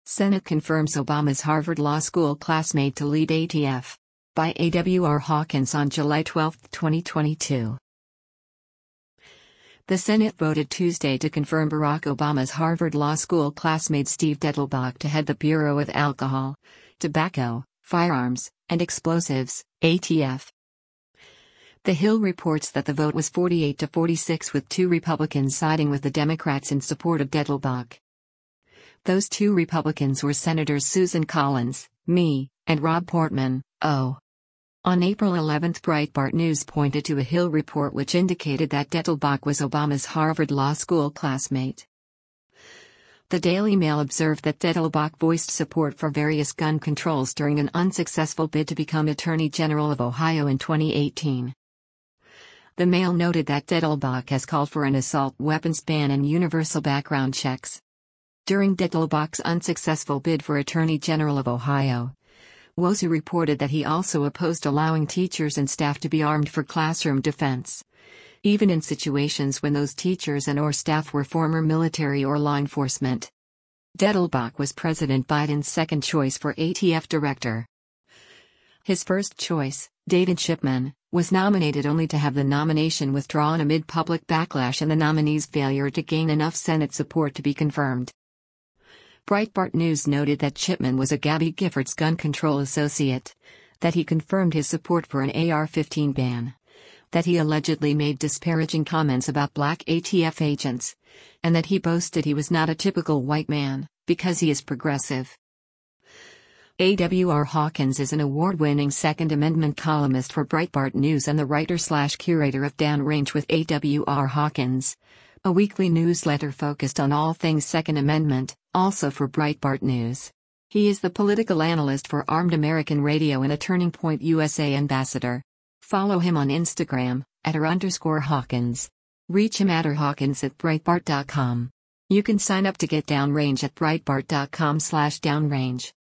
Senate confirms Obama's Harvard Law School classmate to lead ATF. By A.W.R. Hawkins on July 12, 2022. The Senate voted Tuesday to confirm Barack Obama's Harvard Law School classmate Steve Dettelbach to head the Bureau of Alcohol, Tobacco, Firearms, and Explosives, ATF. The Hill reports that the vote was 48-46 with 2 Republicans siding with the Democrats in support of Dettelbach. Those 2 Republicans were Senators Susan Collins, me, and Rob Portman, O. On April 11, Breitbart News pointed to a Hill report which indicated that Dettelbach was Obama's Harvard Law School classmate. The Daily Mail observed that Dettelbach voiced support for various gun controls during an unsuccessful bid to become Attorney General of Ohio in 2018. The Mail noted that Dettelbach has called for an assault weapons ban and universal background checks. During Dettelbach's unsuccessful bid for Attorney General of Ohio, Wozu reported that he also opposed allowing teachers and staff to be armed for classroom defense, even in situations when those teachers and/or staff were former military or law enforcement. Dettelbach was President Biden's second choice for ATF director. His first choice, David Chipman, was nominated only to have the nomination withdrawn amid public backlash and the nominee's failure to gain enough Senate support to be confirmed. Breitbart News noted that Chipman was a Gabby Giffords gun control associate, that he confirmed his support for an AR-15 ban, that he allegedly made disparaging comments about black ATF agents, and that he boasted he was not a typical white man, because he is progressive. A.W.R. Hawkins is an award-winning Second Amendment columnist for Breitbart News and the writer/curator of Downrange with A.W.R. Hawkins, a weekly newsletter focused on all things Second Amendment, also for Breitbart News. He is the political analyst for Armed American Radio and a Turning Point USA ambassador. Follow him on Instagram, @r_Hawkins. Reach him at @Hawkins@Breitbart.com. You can sign up to get Downrange at Breitbart.com/Downrange.